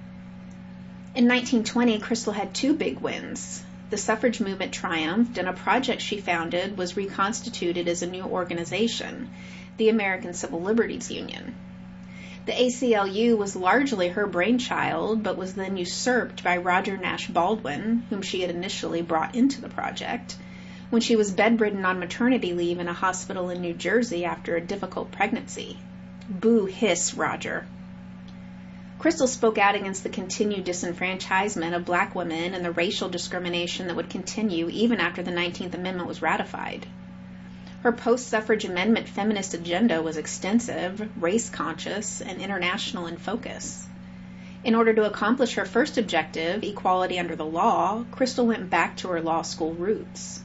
In 1920, Crystal had two big wins. The suffrage movement triumphed, and a project she founded was reconstituted as a new organization, the American Civil Liberties Union. The ACLU was largely her brainchild, but was then usurped by Roger Nash Baldwin, whom she had initially brought into the project, when she was bedridden on maternity leave in a hospital in New Jersey after a difficult pregnancy. Boo hiss, Roger. Crystal spoke out against the continued disenfranchisement of black women and the racial discrimination that would continue even after the 19th Amendment was ratified. Her post-suffrage amendment feminist agenda was extensive, race-conscious, and international in focus. In order to accomplish her first objective, equality under the law, Crystal went back to her law school roots.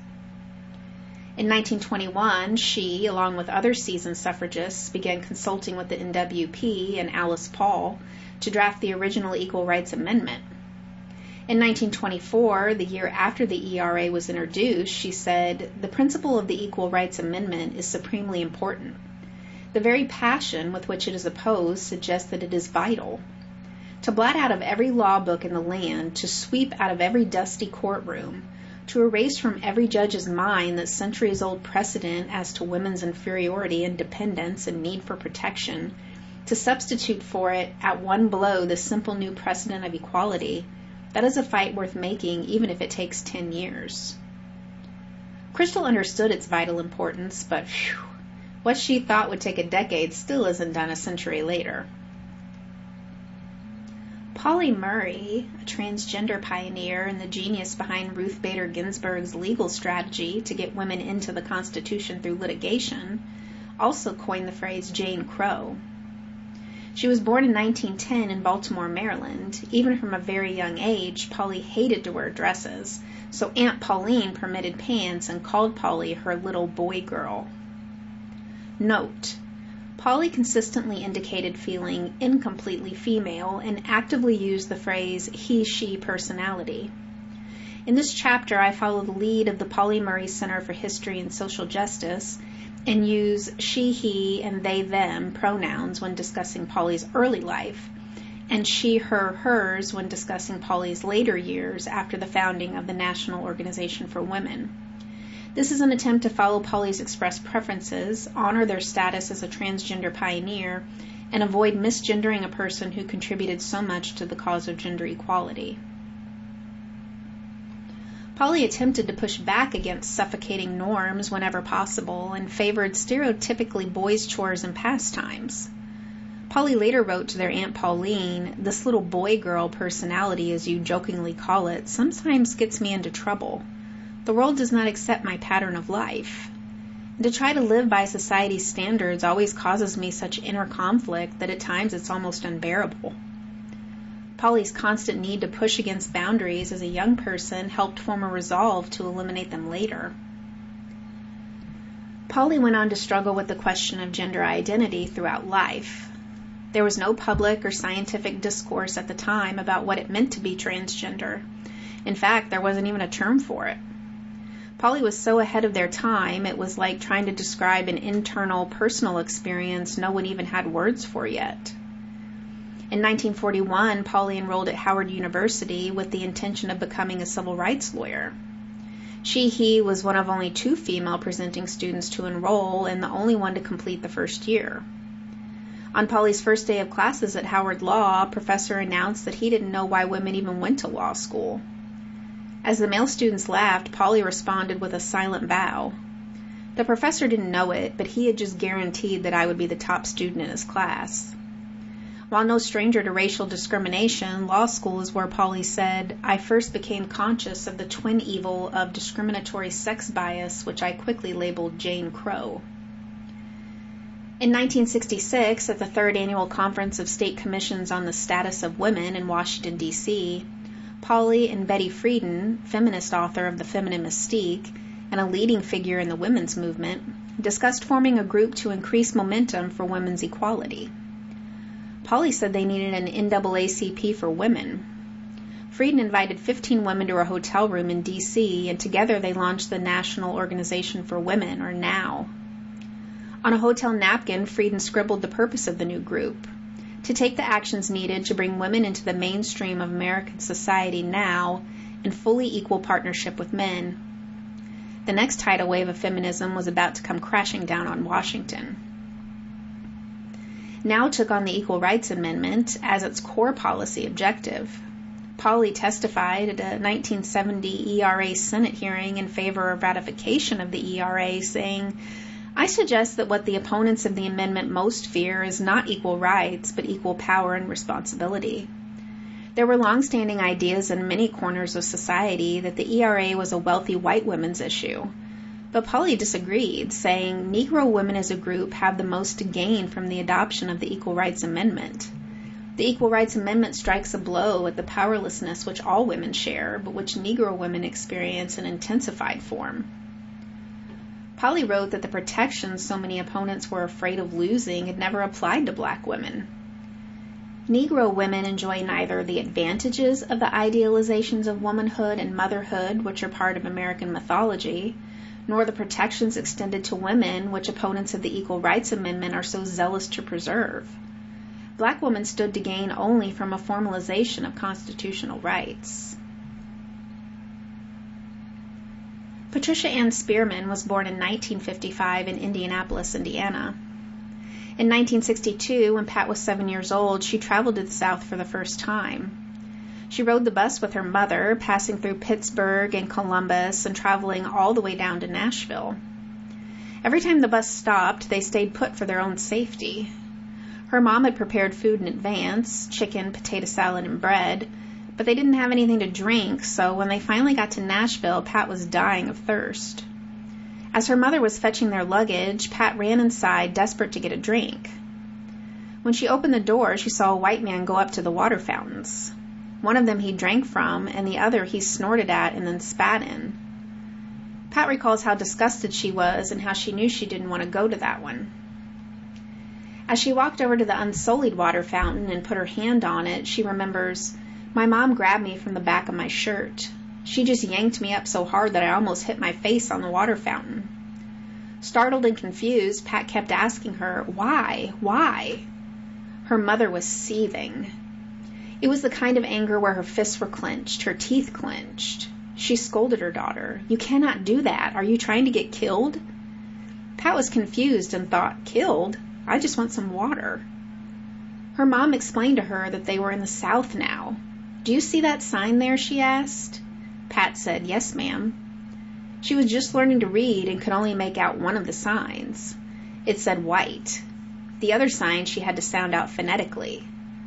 In 1921, she, along with other seasoned suffragists, began consulting with the NWP and Alice Paul to draft the original Equal Rights Amendment. In 1924, the year after the ERA was introduced, she said, "The principle of the Equal Rights Amendment is supremely important. The very passion with which it is opposed suggests that it is vital. To blot out of every law book in the land, to sweep out of every dusty courtroom, to erase from every judge's mind that centuries-old precedent as to women's inferiority and dependence and need for protection, to substitute for it at one blow the simple new precedent of equality, that is a fight worth making even if it takes 10 years. Crystal understood its vital importance, but what she thought would take a decade still isn't done a century later. Pauli Murray, a transgender pioneer and the genius behind Ruth Bader Ginsburg's legal strategy to get women into the Constitution through litigation, also coined the phrase Jane Crow. She was born in 1910 in Baltimore, Maryland. Even from a very young age, Pauli hated to wear dresses, so Aunt Pauline permitted pants and called Pauli her little boy girl. Note: Pauli consistently indicated feeling incompletely female and actively used the phrase he-she personality. In this chapter, I follow the lead of the Pauli Murray Center for History and Social Justice and use she, he, and they, them pronouns when discussing Pauli's early life, and she, her, hers when discussing Pauli's later years after the founding of the National Organization for Women. This is an attempt to follow Pauli's expressed preferences, honor their status as a transgender pioneer, and avoid misgendering a person who contributed so much to the cause of gender equality. Pauli attempted to push back against suffocating norms whenever possible and favored stereotypically boys' chores and pastimes. Pauli later wrote to their Aunt Pauline, "This little boy-girl personality, as you jokingly call it, sometimes gets me into trouble. The world does not accept my pattern of life. And to try to live by society's standards always causes me such inner conflict that at times it's almost unbearable." Pauli's constant need to push against boundaries as a young person helped form a resolve to eliminate them later. Pauli went on to struggle with the question of gender identity throughout life. There was no public or scientific discourse at the time about what it meant to be transgender. In fact, there wasn't even a term for it. Polly was so ahead of their time, it was like trying to describe an internal, personal experience no one even had words for yet. In 1941, Polly enrolled at Howard University with the intention of becoming a civil rights lawyer. He was one of only 2 female presenting students to enroll and the only one to complete the first year. On Polly's first day of classes at Howard Law, a professor announced that he didn't know why women even went to law school. As the male students laughed, Polly responded with a silent bow. The professor didn't know it, but he had just guaranteed that I would be the top student in his class. While no stranger to racial discrimination, law school is where Polly said, I first became conscious of the twin evil of discriminatory sex bias, which I quickly labeled Jane Crow. In 1966, at the 3rd Annual Conference of State Commissions on the Status of Women in Washington, D.C., Polly and Betty Friedan, feminist author of The Feminine Mystique and a leading figure in the women's movement, discussed forming a group to increase momentum for women's equality. Polly said they needed an NAACP for women. Friedan invited 15 women to a hotel room in D.C., and together they launched the National Organization for Women, or NOW. On a hotel napkin, Friedan scribbled the purpose of the new group: to take the actions needed to bring women into the mainstream of American society now in fully equal partnership with men. The next tidal wave of feminism was about to come crashing down on Washington. NOW took on the Equal Rights Amendment as its core policy objective. Polly testified at a 1970 ERA Senate hearing in favor of ratification of the ERA, saying, I suggest that what the opponents of the amendment most fear is not equal rights, but equal power and responsibility. There were long-standing ideas in many corners of society that the ERA was a wealthy white women's issue. But Polly disagreed, saying Negro women as a group have the most to gain from the adoption of the Equal Rights Amendment. The Equal Rights Amendment strikes a blow at the powerlessness which all women share, but which Negro women experience in intensified form. Polly wrote that the protections so many opponents were afraid of losing had never applied to black women. Negro women enjoy neither the advantages of the idealizations of womanhood and motherhood, which are part of American mythology, nor the protections extended to women, which opponents of the Equal Rights Amendment are so zealous to preserve. Black women stood to gain only from a formalization of constitutional rights. Patricia Ann Spearman was born in 1955 in Indianapolis, Indiana. In 1962, when Pat was 7 years old, she traveled to the South for the first time. She rode the bus with her mother, passing through Pittsburgh and Columbus and traveling all the way down to Nashville. Every time the bus stopped, they stayed put for their own safety. Her mom had prepared food in advance, chicken, potato salad, and bread, but they didn't have anything to drink, so when they finally got to Nashville, Pat was dying of thirst. As her mother was fetching their luggage, Pat ran inside, desperate to get a drink. When she opened the door, she saw a white man go up to the water fountains. One of them he drank from, and the other he snorted at and then spat in. Pat recalls how disgusted she was and how she knew she didn't want to go to that one. As she walked over to the unsullied water fountain and put her hand on it, she remembers, my mom grabbed me from the back of my shirt. She just yanked me up so hard that I almost hit my face on the water fountain. Startled and confused, Pat kept asking her, why? Why? Her mother was seething. It was the kind of anger where her fists were clenched, her teeth clenched. She scolded her daughter. You cannot do that. Are you trying to get killed? Pat was confused and thought, killed? I just want some water. Her mom explained to her that they were in the South now. Do you see that sign there? She asked. Pat said, yes, ma'am. She was just learning to read and could only make out one of the signs. It said white. The other sign she had to sound out phonetically.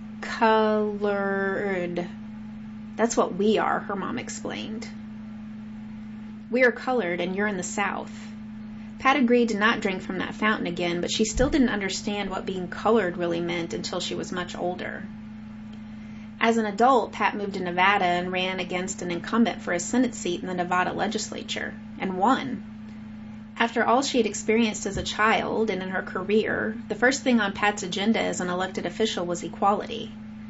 Colored. That's what we are, her mom explained. We are colored and you're in the South. Pat agreed to not drink from that fountain again, but she still didn't understand what being colored really meant until she was much older. As an adult, Pat moved to Nevada and ran against an incumbent for a Senate seat in the Nevada legislature, and won. After all she had experienced as a child and in her career, the first thing on Pat's agenda as an elected official was equality.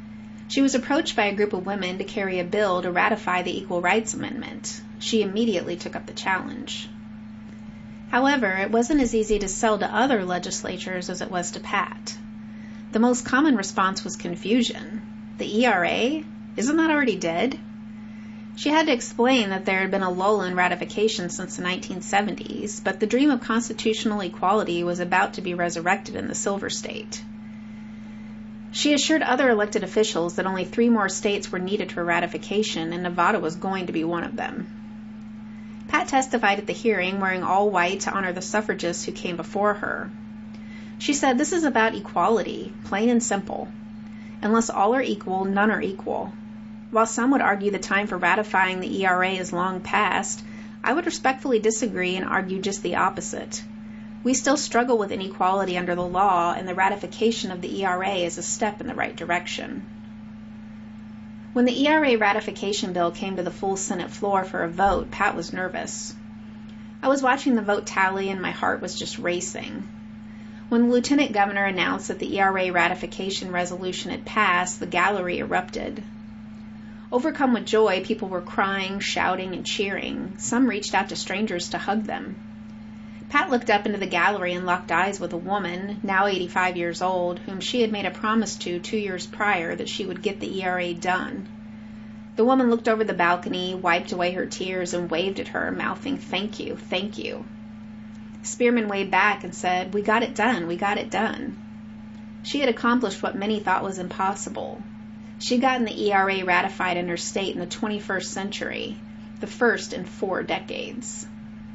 She was approached by a group of women to carry a bill to ratify the Equal Rights Amendment. She immediately took up the challenge. However, it wasn't as easy to sell to other legislatures as it was to Pat. The most common response was confusion. The ERA? Isn't that already dead? She had to explain that there had been a lull in ratification since the 1970s, but the dream of constitutional equality was about to be resurrected in the Silver State. She assured other elected officials that only 3 more states were needed for ratification, and Nevada was going to be one of them. Pat testified at the hearing wearing all white to honor the suffragists who came before her. She said, "This is about equality, plain and simple. Unless all are equal, none are equal. While some would argue the time for ratifying the ERA is long past, I would respectfully disagree and argue just the opposite. We still struggle with inequality under the law, and the ratification of the ERA is a step in the right direction." When the ERA ratification bill came to the full Senate floor for a vote, Pat was nervous. I was watching the vote tally and my heart was just racing. When the Lieutenant Governor announced that the ERA ratification resolution had passed, the gallery erupted. Overcome with joy, people were crying, shouting, and cheering. Some reached out to strangers to hug them. Pat looked up into the gallery and locked eyes with a woman, now 85 years old, whom she had made a promise to 2 years prior that she would get the ERA done. The woman looked over the balcony, wiped away her tears, and waved at her, mouthing, "Thank you, thank you." Spearman waved back and said, "We got it done, we got it done." She had accomplished what many thought was impossible. She'd gotten the ERA ratified in her state in the 21st century, the first in 4 decades.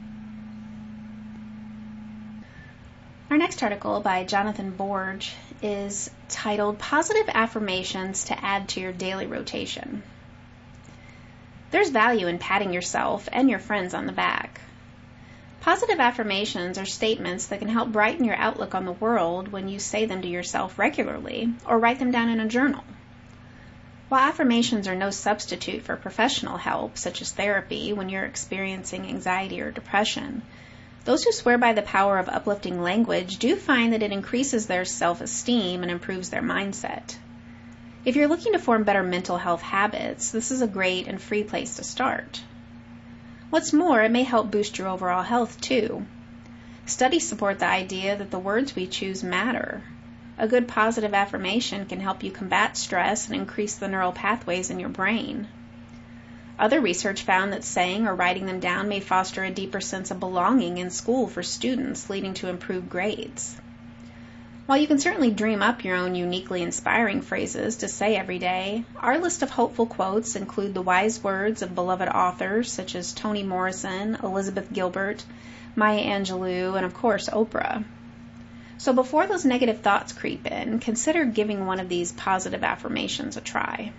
Our next article by Jonathan Borge is titled Positive Affirmations to Add to Your Daily Rotation. There's value in patting yourself and your friends on the back. Positive affirmations are statements that can help brighten your outlook on the world when you say them to yourself regularly or write them down in a journal. While affirmations are no substitute for professional help, such as therapy, when you're experiencing anxiety or depression, those who swear by the power of uplifting language do find that it increases their self-esteem and improves their mindset. If you're looking to form better mental health habits, this is a great and free place to start. What's more, it may help boost your overall health, too. Studies support the idea that the words we choose matter. A good positive affirmation can help you combat stress and increase the neural pathways in your brain. Other research found that saying or writing them down may foster a deeper sense of belonging in school for students, leading to improved grades. While you can certainly dream up your own uniquely inspiring phrases to say every day, our list of hopeful quotes include the wise words of beloved authors such as Toni Morrison, Elizabeth Gilbert, Maya Angelou, and of course Oprah. So before those negative thoughts creep in, consider giving one of these positive affirmations a try.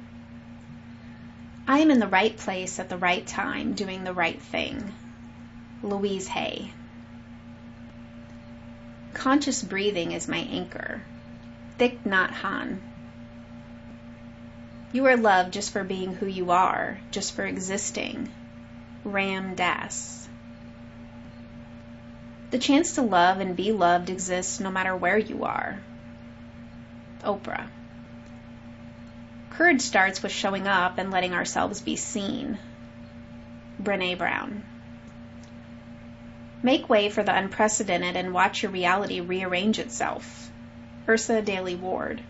I am in the right place at the right time, doing the right thing. Louise Hay. Conscious breathing is my anchor. Thich Nhat Hanh. You are loved just for being who you are, just for existing. Ram Dass. The chance to love and be loved exists no matter where you are. Oprah. Courage starts with showing up and letting ourselves be seen. Brené Brown. Make way for the unprecedented and watch your reality rearrange itself. Ursa Daly Ward.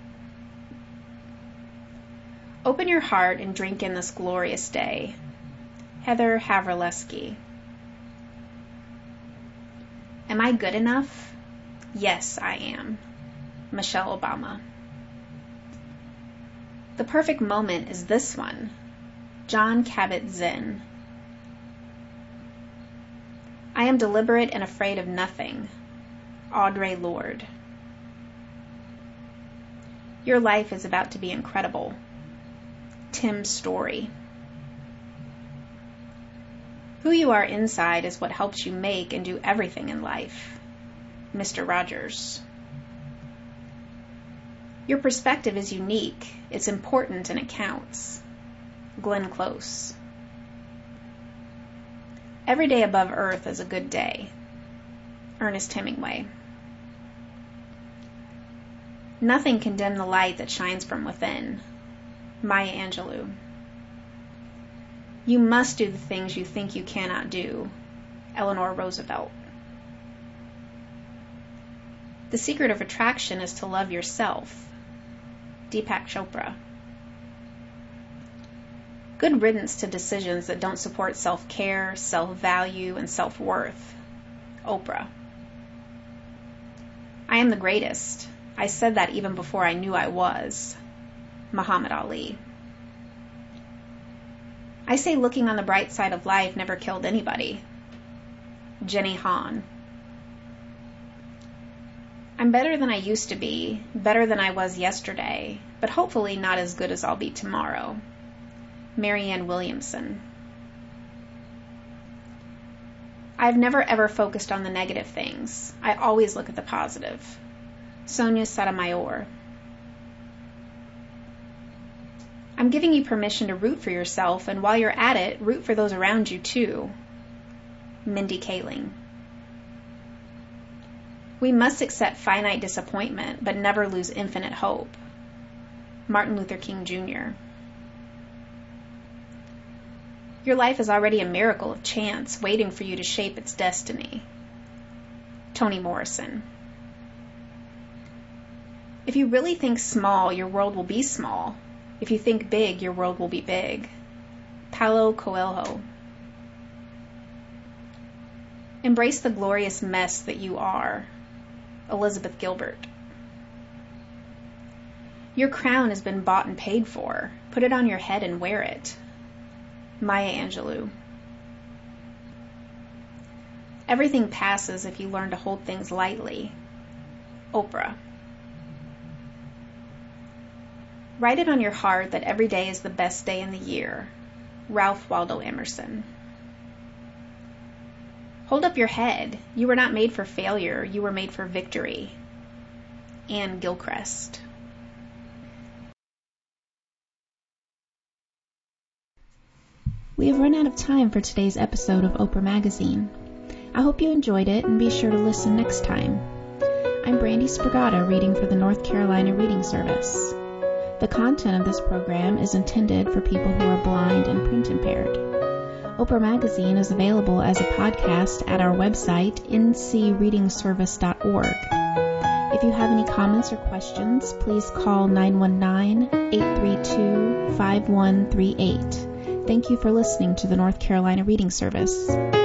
Open your heart and drink in this glorious day. Heather Havrilesky. Am I good enough? Yes, I am. Michelle Obama. The perfect moment is this one. Jon Kabat-Zinn. I am deliberate and afraid of nothing. Audre Lorde. Your life is about to be incredible. Tim Story. Who you are inside is what helps you make and do everything in life. Mr. Rogers. Your perspective is unique, it's important, and it counts. Glenn Close. Every day above Earth is a good day. Ernest Hemingway. Nothing can dim the light that shines from within. Maya Angelou. You must do the things you think you cannot do. Eleanor Roosevelt. The secret of attraction is to love yourself. Deepak Chopra. Good riddance to decisions that don't support self-care, self-value, and self-worth. Oprah. I am the greatest. I said that even before I knew I was. Muhammad Ali. I say looking on the bright side of life never killed anybody. Jenny Han. I'm better than I used to be, better than I was yesterday, but hopefully not as good as I'll be tomorrow. Marianne Williamson. I've never ever focused on the negative things. I always look at the positive. Sonia Sotomayor. I'm giving you permission to root for yourself, and while you're at it, root for those around you too. Mindy Kaling. We must accept finite disappointment, but never lose infinite hope. Martin Luther King Jr. Your life is already a miracle of chance, waiting for you to shape its destiny. Toni Morrison. If you really think small, your world will be small. If you think big, your world will be big. Paulo Coelho. Embrace the glorious mess that you are. Elizabeth Gilbert. Your crown has been bought and paid for. Put it on your head and wear it. Maya Angelou. Everything passes if you learn to hold things lightly. Oprah. Write it on your heart that every day is the best day in the year. Ralph Waldo Emerson. Hold up your head. You were not made for failure. You were made for victory. Anne Gilchrist. We have run out of time for today's episode of Oprah Magazine. I hope you enjoyed it, and be sure to listen next time. I'm Brandy Spragata, reading for the North Carolina Reading Service. The content of this program is intended for people who are blind and print impaired. Oprah Magazine is available as a podcast at our website, ncreadingservice.org. If you have any comments or questions, please call 919-832-5138. Thank you for listening to the North Carolina Reading Service.